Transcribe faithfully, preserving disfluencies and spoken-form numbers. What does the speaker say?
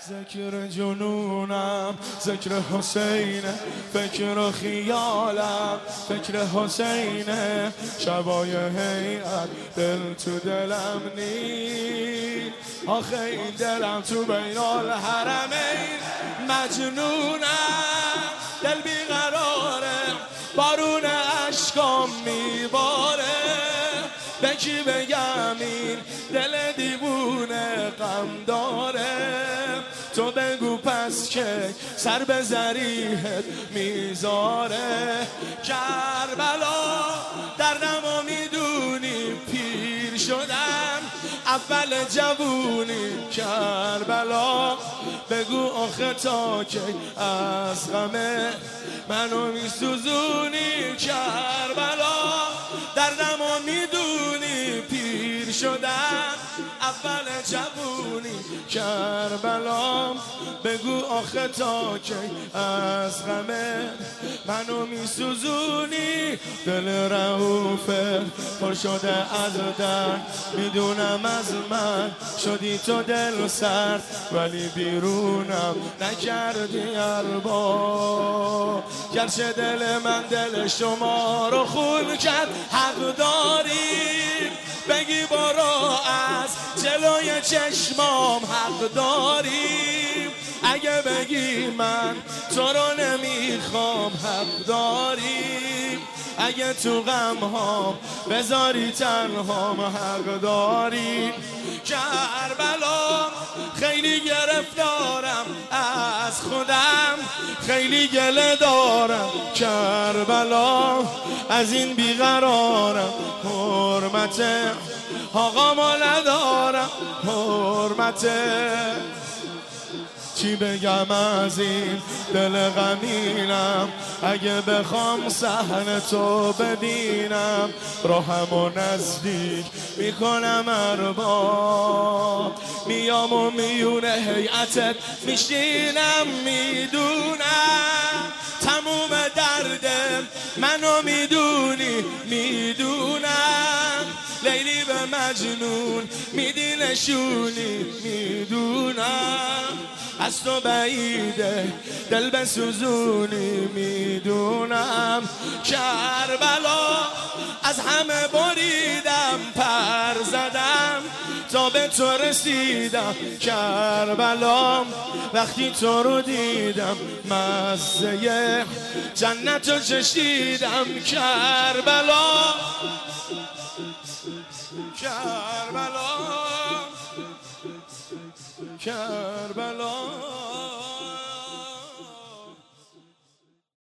ذکر جنونم ذکر حسین، فکر و خیالم فکر حسین، شبای هیئت دل تو دلم نیست، آخه این دلم تو بین الحرمین مجنونم، دل بیقراره بارون اشکام میباره، به کی بگم این دل دیوونه غم داره، تو بگو پس که سر به ضریحت میذاره، کربلا دردمو میدونی پیر شدم اول جوونی، کربلا بگو آخه تا کی از غمه منو میسوزونی، کربلا دردمو میدونی پیر شدم اول جوونی، کربلا بگو آخه تا کی از غمه منو میسوزونی، دل رئوفه پر شده از درد، میدونم از من شدی تو دل سرد، ولی بیرونم نکردی ارباب، گرچه دل من دل شما رو خون کرد، حق داری بگی برو از جلوی چشمام، حق داری اگه بگی من تو رو نمیخوام، حق داری اگه تو غم ها بذاری تنهام، حق داری، کربلا خیلی گرفتارم از خودم، خیلی گله دارم کربلا از این بیقرارم، حرمت آقامو ندارم، حرمت چی بگم از این دل غمینم، اگه بخوام صحن تو ببینم راهمو نزدیک میکنم ارباب، میام و میونه هیئتت میشینم، میدونم تموم دردم منو میدونی، میدونم لیلی به مجنون میدی نشونی، میدونم از تو بعیده دل بسوزونی، میدونم کربلا از همه بریدم پر زدم تا به تو رسیدم، کربلا وقتی تو رو دیدم مزه جنت رو چشیدم، کربلا کربلا کربلا